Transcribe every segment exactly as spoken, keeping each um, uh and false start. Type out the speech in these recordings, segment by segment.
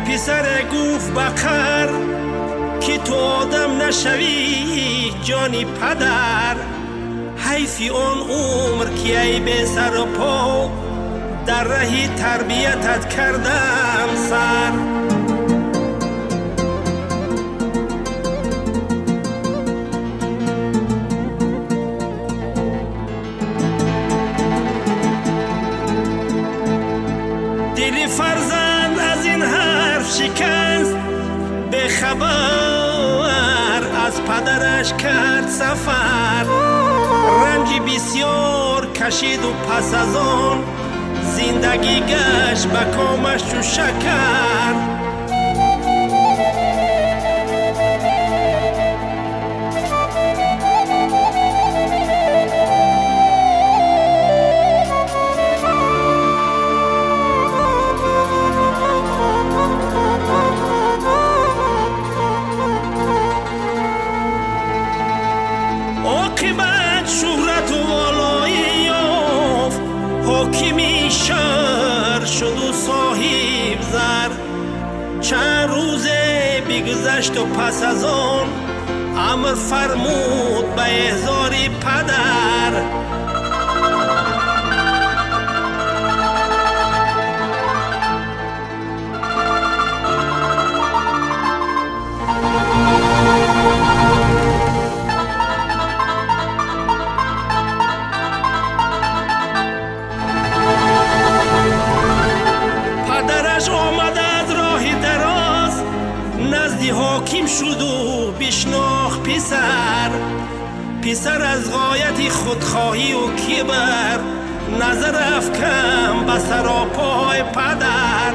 پسر گفت بقر که تو آدم نشوی جانی پدر، حیفی آن عمر که ای به سر و پا در راه تربیتت کردم سر. دل فرزند از این حرف شکست، به خبر از پدرش کرد سفر. رنجی بسیار کشید و پس از آن زندگی گشت به کامش چو شکر. عاقبت شهرت و والایی یافت، حاکمی شهر شد و صاحب زر. چند روزه بگذشت و پس از آن امر فرمود به احضار پدر. حاکم شد و بشناخت پسر. پسر از غایت خودخواهی و کبر نظر افکن به سراپای پدر.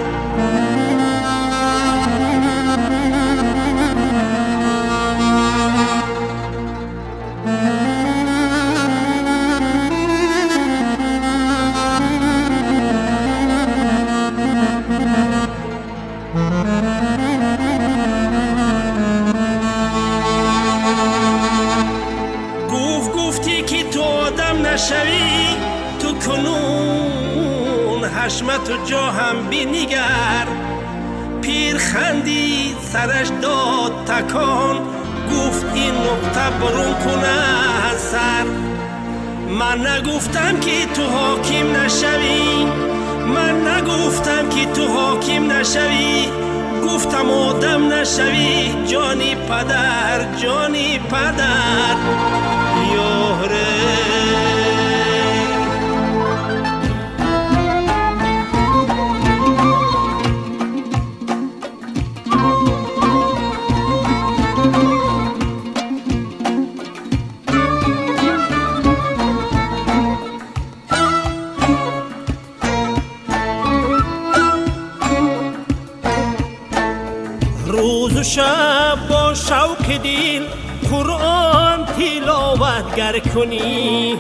نشوی تو کنون حشمت و جا هم بینگر. پیر خندید سرش داد تکان، گفت این نقطه برون کنه از سر. من نگفتم که تو حاکم نشوی، من نگفتم که تو حاکم نشوی، گفتم آدم نشوی جانی پدر جانی پدر. یاره روز و شب با شوق دل قرآن تلاوت گر کنی،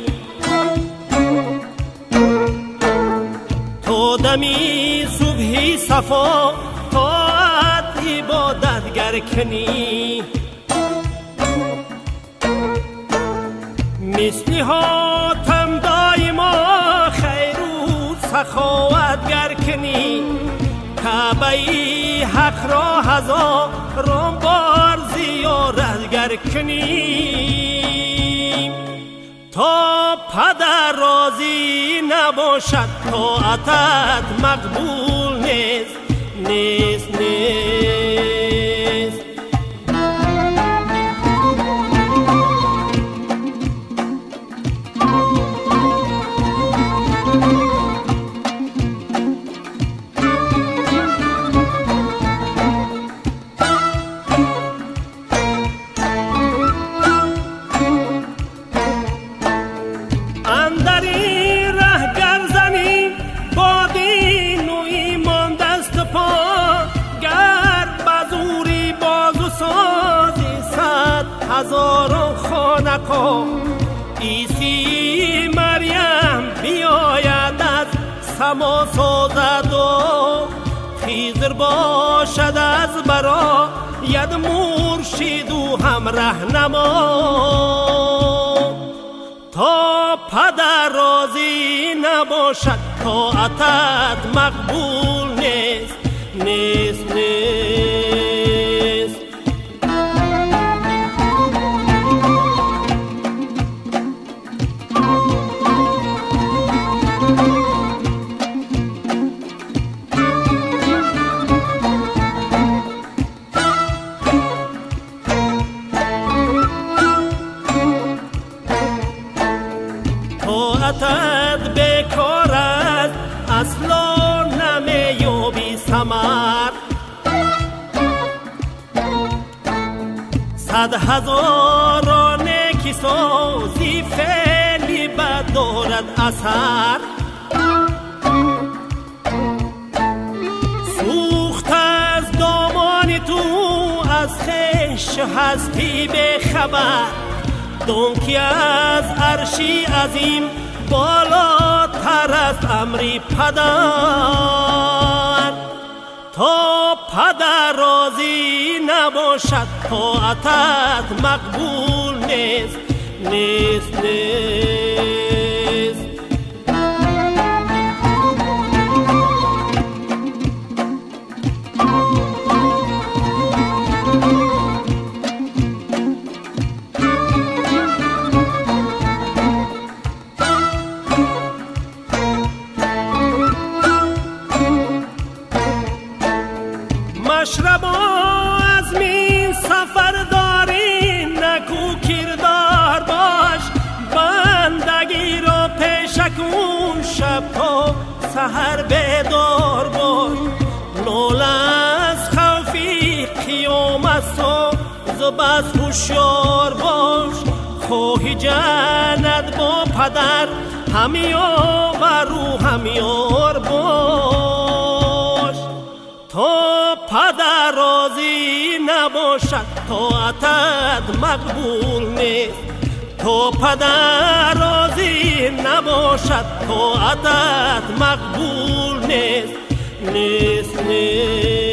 تو دمی صبحی صفا طاعت عبادت گر کنی. مثلی حاتم دایما خیر و سخاوت گر کنی. کعبه حق را هزاران بار زیارت گر کنی. تا پدر راضی نباشد طاعتت مقبول نیست نیست نیست. هزاران خانقا عیسی مریم بیاید از سما سازد و خیزر باشد از برا ید مرشد و هم رهنما. تا پدر راضی نباشد طاعتت مقبول نیست نیست نیست. طاعتت بیکار است، اصلا نمیابی ثمر. صد هزاران نیکی سازی فعلی بد دارد اثر. سوخت از دامان تو از خویش هستی بخبر. دونکی از عرشی عظیم بالاتر است امری پدر. تا پدر راضی نباشد طاعتت مقبول نیست نیست نیست. مشربا از مین سفر داری نکو کردار باش. بندگی را پیشکون شب تا سحر بیدار باش. نال از خوفی قیامت ساز و بس هوشیار باش. خواهی جنت با پدر همیار و رو همیار باش. تا پدر راضی نباشد طاعتت مقبول نیست. تا پدر راضی نباشد طاعتت مقبول نیست نیست نیست.